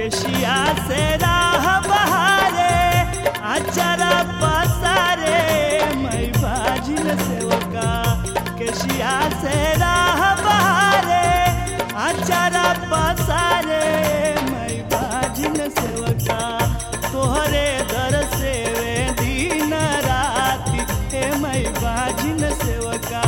केशिया से राह बहारे अचरा पसारे मैं बाजिन सेवका केशिया से राह बहारे अचरा पसारे मैं बाजिन सेवका तोहरे दर से वे दिन राति हे मैं बाजिन सेवका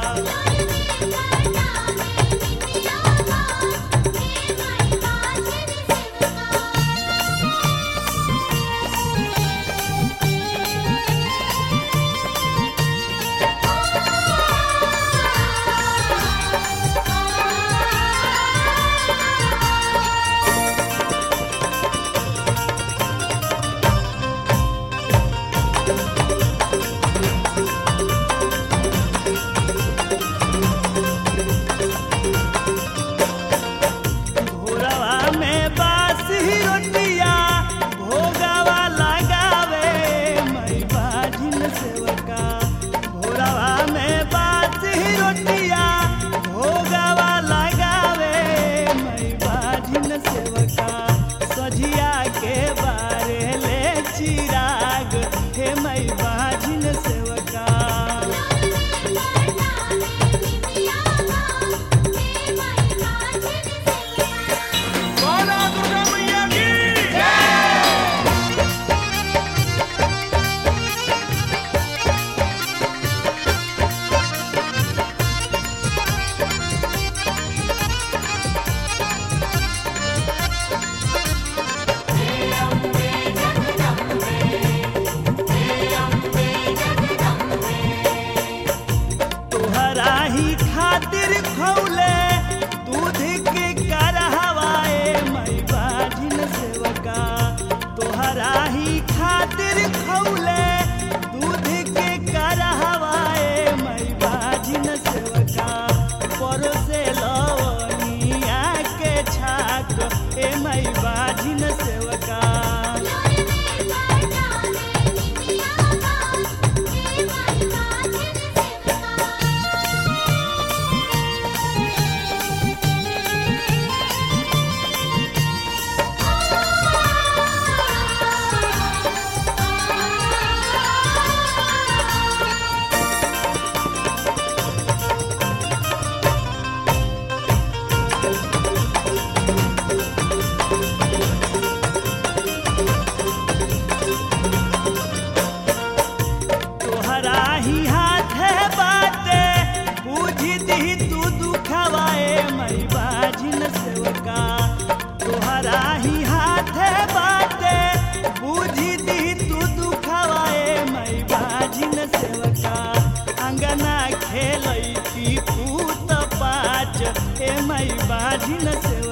सजिया के बारे ले चिराग हे मैं बाजिन सेवका खातिर खौले दूध के करहवाए मैं बाजिन सेवका तोहरा ही खातिर खौले दूध के करहवाए मैं बाजिन सेवका परोसे लवनिया के छाक ए मैं बाजिन सेवका ही हाथ बाटे पूजी दी तू दुखवाए मैं बाजिन सेवका तोहरा ही हाथ बाटे पूजी दी तू दुखवाए मैं बाजिन सेवका अंगना खेलई की पूत पाँच ए मैं बाजिन सेवका